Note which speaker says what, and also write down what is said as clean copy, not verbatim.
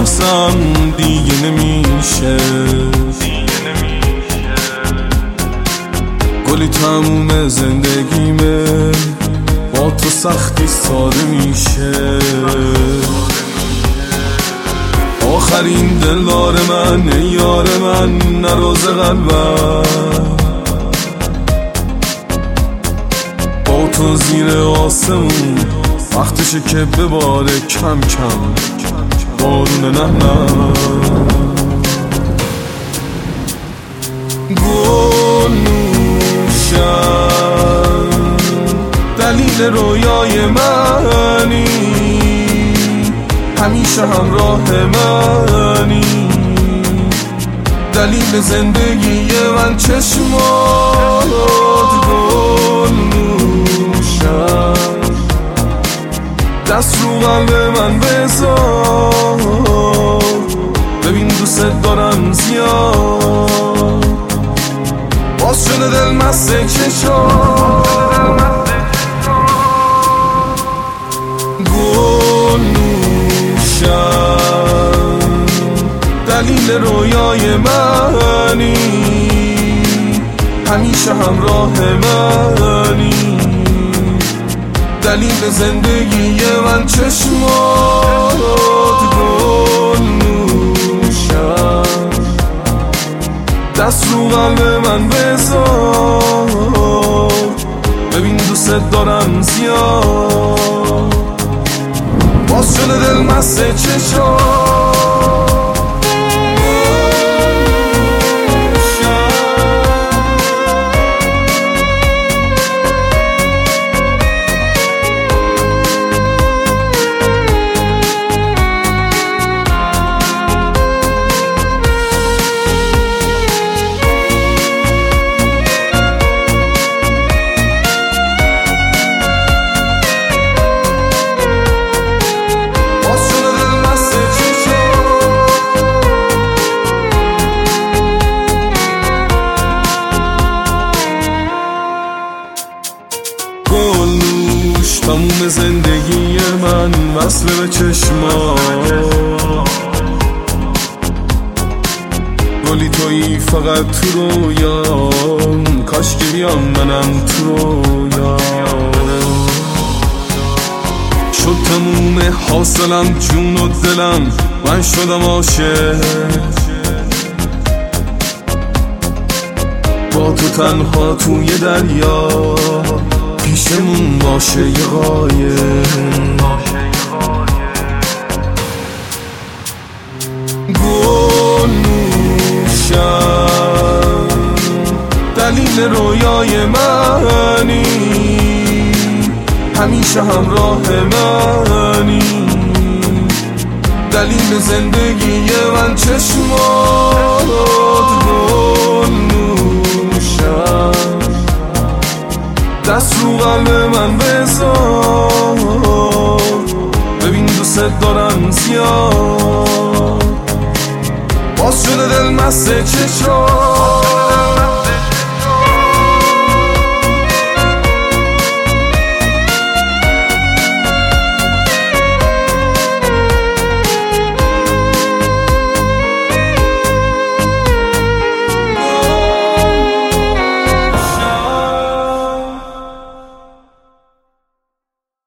Speaker 1: احساسم دیگه نمیشه، گلی تموم زندگیمه با تو سختی ساده میشه. آخرین دلدار من ای یار من نروز قلبم، با تو زیر آسمون وقتشه که بباره کم کم بارون نهنم. گل نوشم دلیل رویای منی، همیشه همراه منی، دلیل زندگی من چشمات. گل نوشم دست رو قلب من بذار، ببین دوست دارم زیاد، باز شده دل مست چشام. گل نوشم دلیل رویای منی، همیشه همراه منی، دلیل زندگی من چشمات. گل نوشم دست رو قلب من بذار، ببین دوست دارم زیاد، باز شده دل مست چشام. تموم زندگی من وصل به چشمات، گلی تویی فقط تو رویام، کاش که بیام منم تو رویام. شد تموم حاصلم جون و دلم، من شدم عاشق، با تو تنها توی دریا، پیشمون باشه یه قایم. گل نوشم دلیل رویای منی، همیشه همراه منی، دلیل زندگی من چشمات. گل نوشم دست رو قلب من بذار، ببین دوست دارم زیاد، باز شده دل مست چشام.